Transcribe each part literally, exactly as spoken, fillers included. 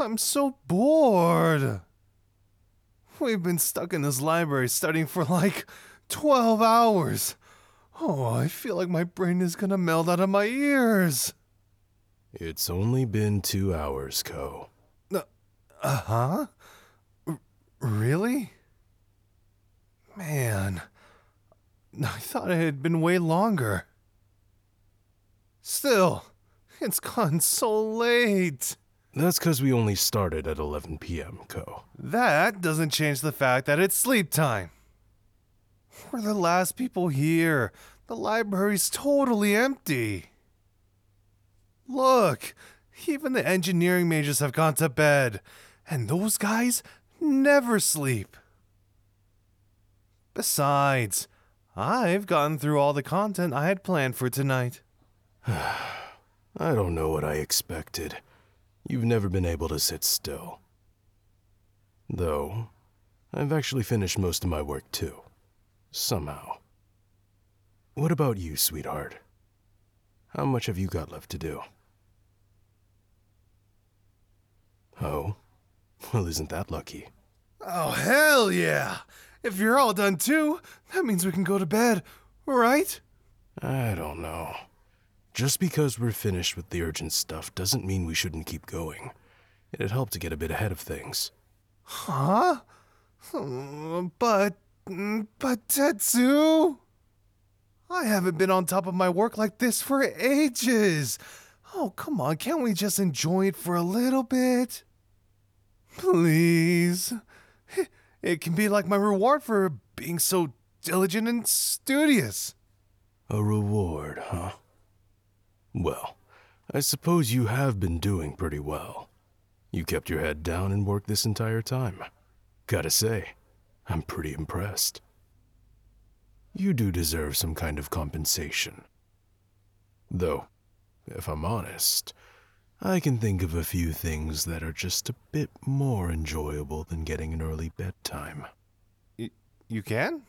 I'm so bored. We've been stuck in this library studying for like twelve hours. Oh, I feel like my brain is gonna melt out of my ears. It's only been two hours, Ko. Uh, uh-huh? R- really? Man, I thought it had been way longer. Still, it's gone so late. That's because we only started at eleven p m, Ko. That doesn't change the fact that it's sleep time. We're the last people here. The library's totally empty. Look, even the engineering majors have gone to bed, and those guys never sleep. Besides, I've gotten through all the content I had planned for tonight. I don't know what I expected. You've never been able to sit still. Though, I've actually finished most of my work too. Somehow. What about you, sweetheart? How much have you got left to do? Oh? Well, isn't that lucky? Oh, hell yeah! If you're all done too, that means we can go to bed, right? I don't know. Just because we're finished with the urgent stuff doesn't mean we shouldn't keep going. It'd help to get a bit ahead of things. Huh? Hmm, But, but Tetsu? I haven't been on top of my work like this for ages. Oh, come on, can't we just enjoy it for a little bit? Please. It can be like my reward for being so diligent and studious. A reward, huh? Well, I suppose you have been doing pretty well. You kept your head down and worked this entire time. Gotta say, I'm pretty impressed. You do deserve some kind of compensation. Though, if I'm honest, I can think of a few things that are just a bit more enjoyable than getting an early bedtime. Y- you can?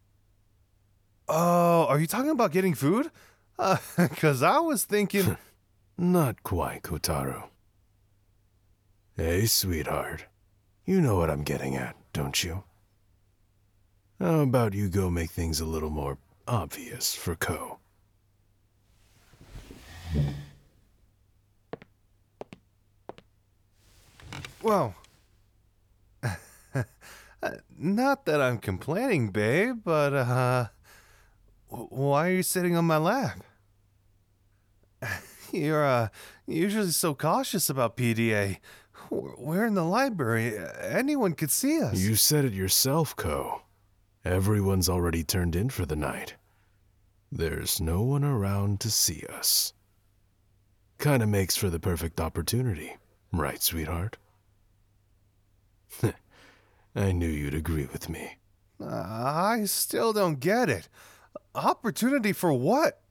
Oh, are you talking about getting food? Uh, cause I was thinking... Not quite, Kotaro. Hey, sweetheart. You know what I'm getting at, don't you? How about you go make things a little more obvious for Ko? Well, not that I'm complaining, babe, but, uh, why are you sitting on my lap? You're, uh, usually so cautious about P D A. We're in the library. Anyone could see us. You said it yourself, Ko. Everyone's already turned in for the night. There's no one around to see us. Kinda makes for the perfect opportunity, right, sweetheart? I knew you'd agree with me. Uh, I still don't get it. Opportunity for what?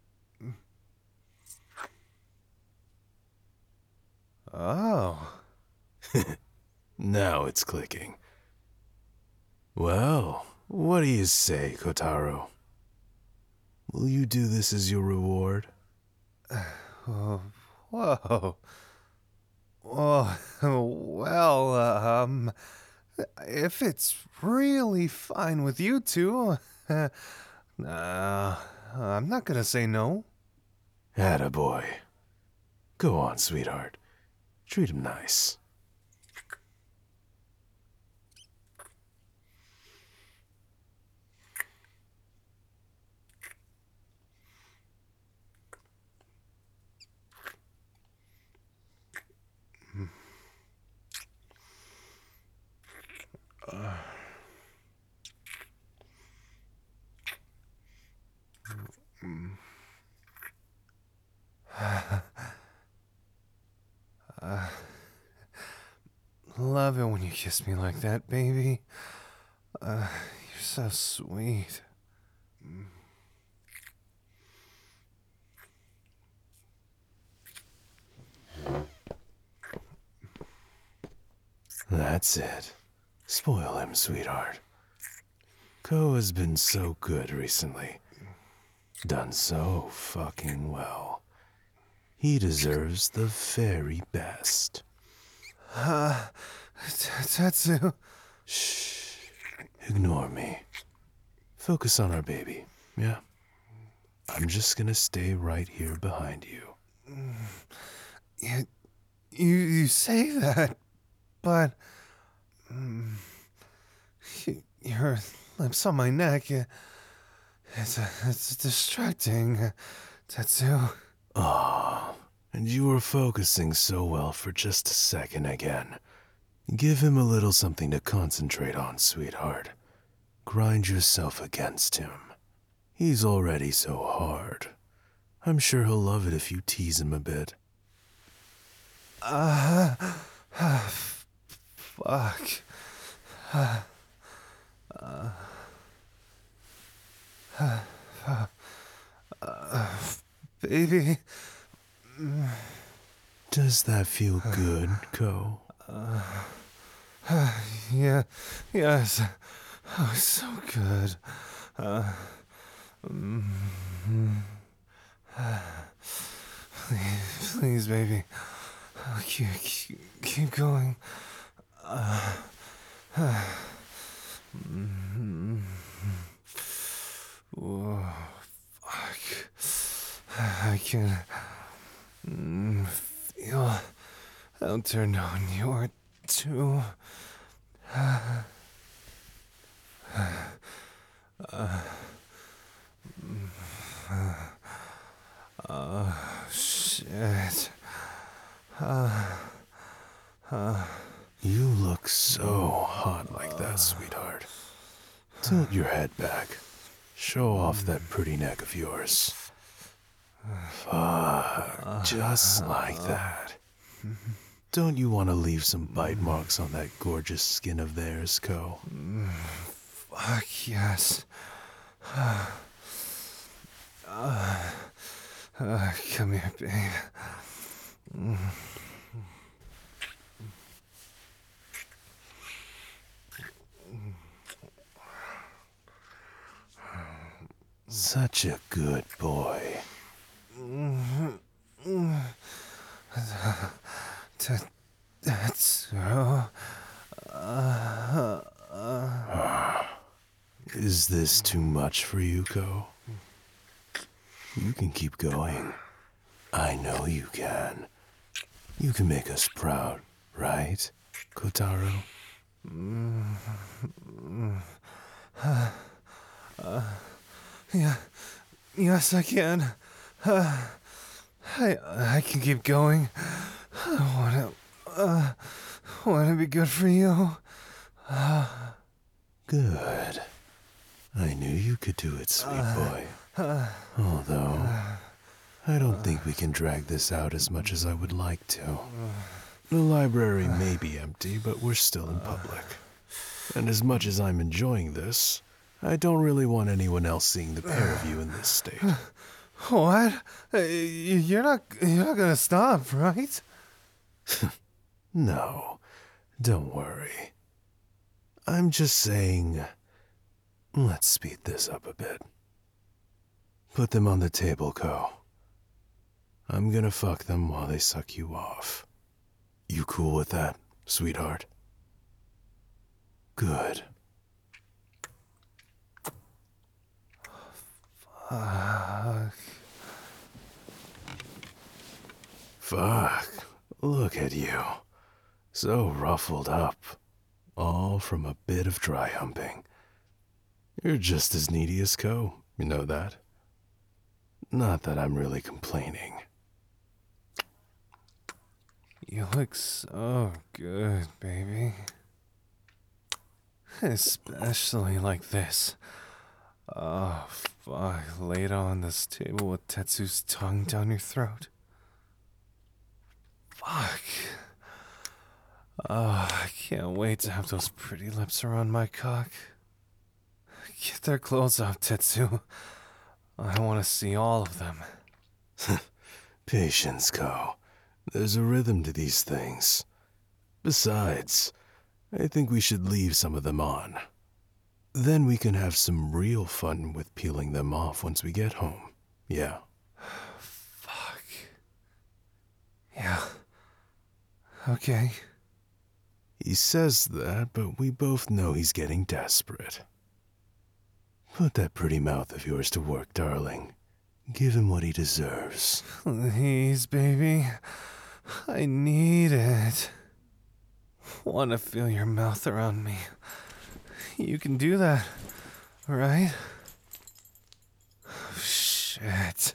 Oh. Now it's clicking. Well, what do you say, Kotaro? Will you do this as your reward? Oh, whoa. Oh, well, um, if it's really fine with you two, uh, I'm not gonna say no. Attaboy. Go on, sweetheart. Treat him nice. Uh, mm. uh, love it when you kiss me like that, baby. Uh, you're so sweet. That's it. Spoil him, sweetheart. Ko has been so good recently. Done so fucking well. He deserves the very best. Uh, Tetsu. Shh. Ignore me. Focus on our baby, yeah? I'm just gonna stay right here behind you. You, you, you say that, but mm, your lips on my neck, it's, it's distracting, Tetsu. Ah, and you were focusing so well for just a second again. Give him a little something to concentrate on, sweetheart. Grind yourself against him. He's already so hard. I'm sure he'll love it if you tease him a bit. Uh, uh fuck. Uh, uh, uh, uh, baby. Does that feel good, Ko? Uh, uh, yeah, yes. Oh, so good. Uh, mm, uh, please, please, baby. Uh, keep, keep, keep going. Uh, uh, mm, oh, fuck. I can mm, feel how turned on you are, too. Uh, uh, uh, shit. Uh, uh, you look so hot like that, sweetheart. Tilt your head back. Show off that pretty neck of yours. Fuck, just like that. Don't you want to leave some bite marks on that gorgeous skin of theirs, Ko? Fuck yes. Uh, uh, uh, come here, babe. Such a good boy. That's so. Uh, uh. Is this too much for you, Ko? You can keep going. I know you can. You can make us proud, right, Kotaro? Uh, uh, yeah, yes, I can. Uh, I I can keep going. I wanna, uh, wanna be good for you. Uh, good. I knew you could do it, sweet boy. Although, I don't think we can drag this out as much as I would like to. The library may be empty, but we're still in public. And as much as I'm enjoying this, I don't really want anyone else seeing the pair of you in this state. What? You're not, you're not gonna stop, right? No, don't worry. I'm just saying, let's speed this up a bit. Put them on the table, Ko. I'm gonna fuck them while they suck you off. You cool with that, sweetheart? Good. Fuck. Fuck. Look at you. So ruffled up. All from a bit of dry humping. You're just as needy as Ko, you know that? Not that I'm really complaining. You look so good, baby. Especially like this. Oh, fuck. Laid on this table with Tetsu's tongue down your throat. Fuck. Oh, I can't wait to have those pretty lips around my cock. Get their clothes off, Tetsu. I want to see all of them. Patience, Ko. There's a rhythm to these things. Besides, I think we should leave some of them on. Then we can have some real fun with peeling them off once we get home. Yeah. Fuck. Yeah. Okay. He says that, but we both know he's getting desperate. Put that pretty mouth of yours to work, darling. Give him what he deserves. Please, baby. I need it. Want to feel your mouth around me. You can do that, right? Shit.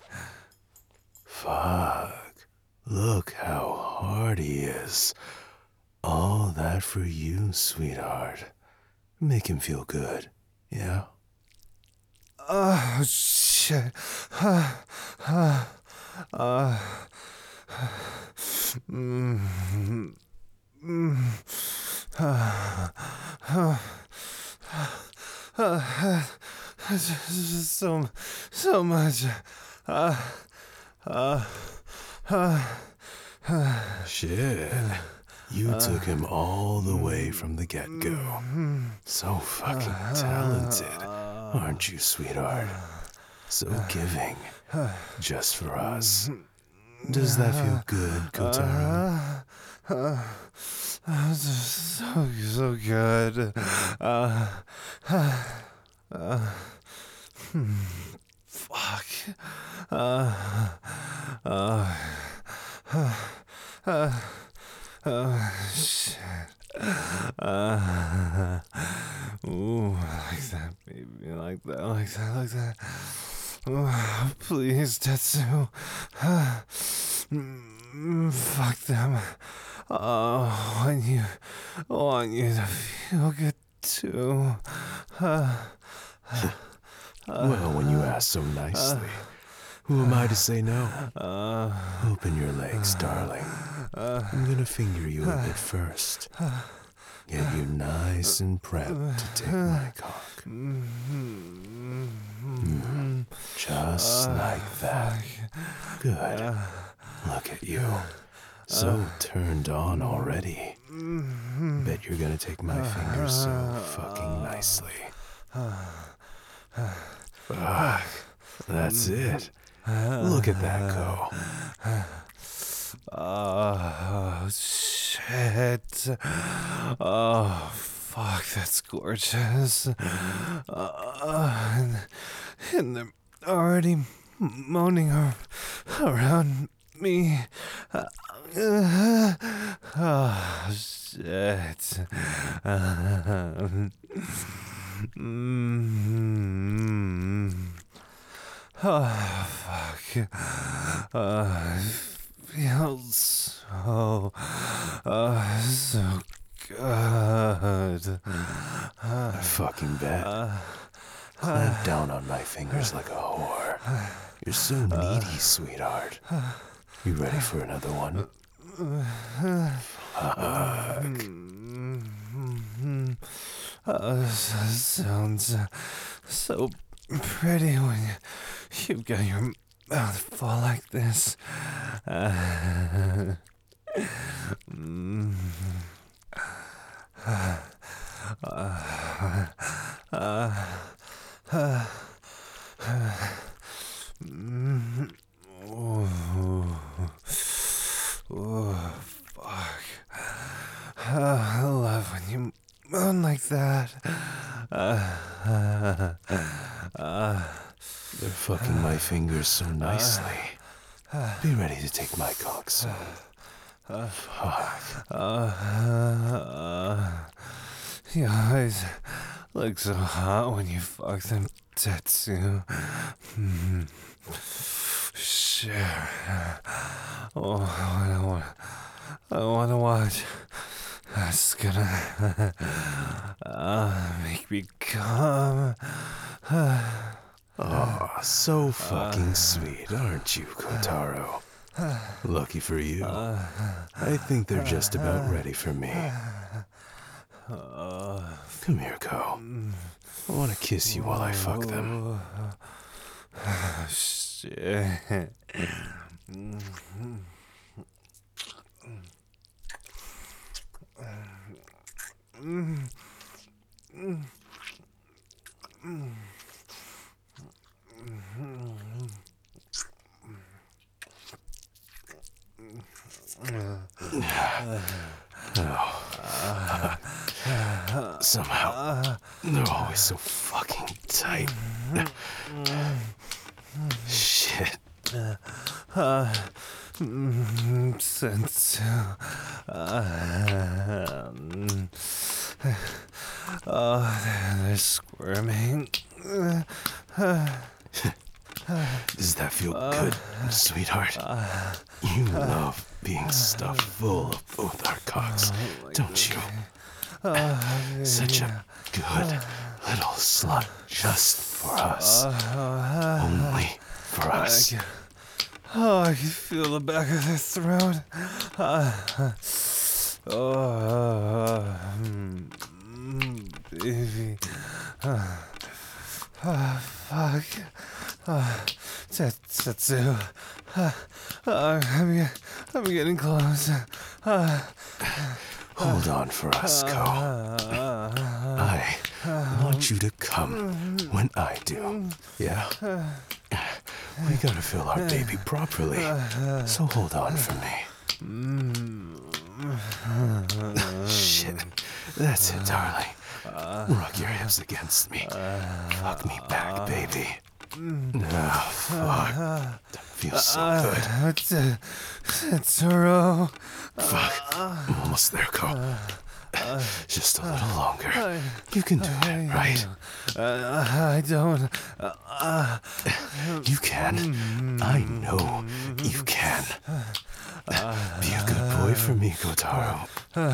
Fuck. Look how hard he is. All that for you, sweetheart. Make him feel good, yeah? Oh, shit. Uh, uh, uh, mm, mm, uh, uh, uh, so, so much. Uh, uh, uh, uh, Shit. You took him all the way from the get-go. So fucking talented, aren't you, sweetheart? So giving, just for us. Does that feel good, Kotaro? uh, uh, so, so good. Uh, uh, uh, hmm, fuck. Uh, uh, uh, uh, Oh, shit. Uh, ooh, like that, baby. Like that, like that, like that. Oh, please, Tetsu. Uh, mm, fuck them. Oh, I want you, I want you to feel good too. Uh, Well, when you ask so nicely, who am I to say no? uh, Open your legs, darling. I'm gonna finger you a bit first. Get you nice and prepped to take my cock. Mm, just like that. Good. Look at you. So turned on already. Bet you're gonna take my fingers so fucking nicely. Fuck. That's it. Look at that go. Oh, shit. Oh, fuck, that's gorgeous. Uh, and, and they're already moaning ar- around me. Uh, oh, shit. Uh, mm, oh, fuck. Uh, feels so, uh, so good. I fucking bet. Clamp down on my fingers like a whore. You're so needy, sweetheart. You ready for another one? Fuck. Uh, sounds so pretty when you've got your mouth full like this. Uh, mm, uh, uh, uh, uh, mm, oh, oh, fuck. Uh, I love when you moan like that. Uh, uh, uh, They're fucking my fingers so nicely. Be ready to take my cock soon. Fuck. uh, uh, your eyes look so hot when you fuck them, Tetsu. Mm. Sure. Oh, I want, I want to watch. That's gonna uh, make me come. Oh, so fucking sweet, aren't you, Kotaro? Lucky for you. I think they're just about ready for me. Come here, Ko. I want to kiss you while I fuck them. Oh, shit. Somehow, they're always so fucking tight. Shit. Uh, mm, sense. Uh, um, oh, they're squirming. Does that feel good, sweetheart? You love being stuffed full of both our cocks, don't you? Such a good little slut just for us. Only for us. Oh, I can feel the back of their throat. Uh, oh, mm, baby. Uh, uh, fuck. Uh, Tetsu. Uh, uh, I'm, I'm getting close. Uh, Hold on for us, Ko. I want you to come when I do. Yeah? We gotta feel our baby properly, so hold on for me. Shit. That's it, darling. Rock your hips against me. Fuck me back, baby. Ah, fuck. That feels so good. It's a, it's a row. Fuck. I'm almost there, Ko. Just a little longer. You can do it, right? Uh, I don't. Uh, You can. I know you can. Be a good boy for me, Kotaro.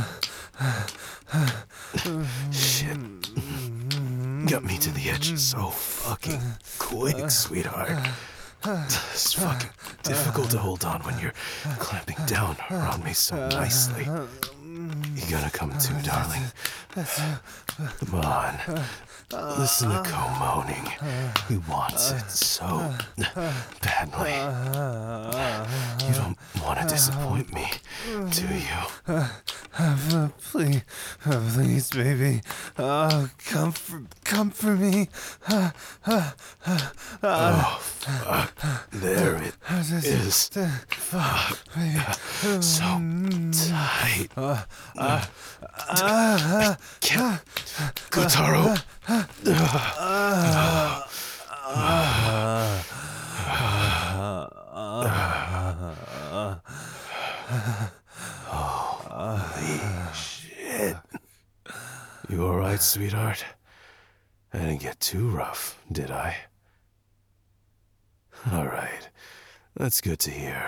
Shit. Got me to the edge so fucking quick, sweetheart. It's fucking difficult to hold on when you're clamping down around me so nicely. You gotta come too, darling. Come on. Listen to Ko moaning. He wants it so badly. You don't want to disappoint me, do you? Uh, please, uh, please, baby. Oh, come for, come for me. Uh, uh, uh, Oh, fuck. There it is. Fuck. So tight. Uh, uh, uh, Can't. Kotaro. Holy shit. You alright, sweetheart? I didn't get too rough, did I? Alright. That's good to hear.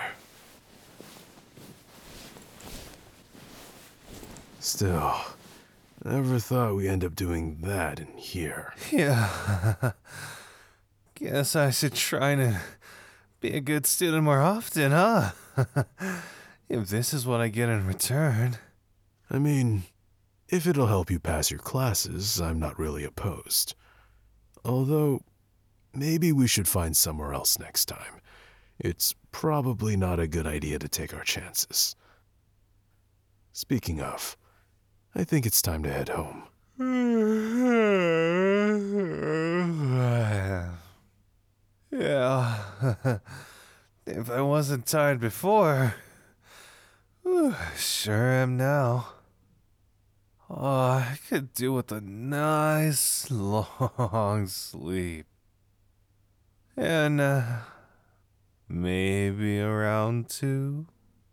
Still, never thought we'd end up doing that in here. yeah. Guess I should try to be a good student more often, huh? If this is what I get in return. I mean, if it'll help you pass your classes, I'm not really opposed. Although, maybe we should find somewhere else next time. It's probably not a good idea to take our chances. Speaking of, I think it's time to head home. Yeah. If I wasn't tired before, whew, sure am now. Oh, I could do with a nice long sleep. And, uh, maybe a round two?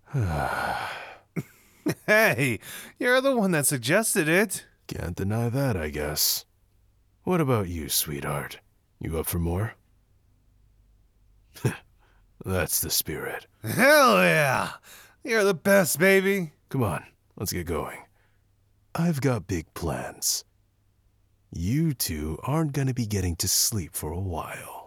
Hey, you're the one that suggested it. Can't deny that, I guess. What about you, sweetheart? You up for more? That's the spirit. Hell yeah! You're the best, baby. Come on, let's get going. I've got big plans. You two aren't gonna be getting to sleep for a while.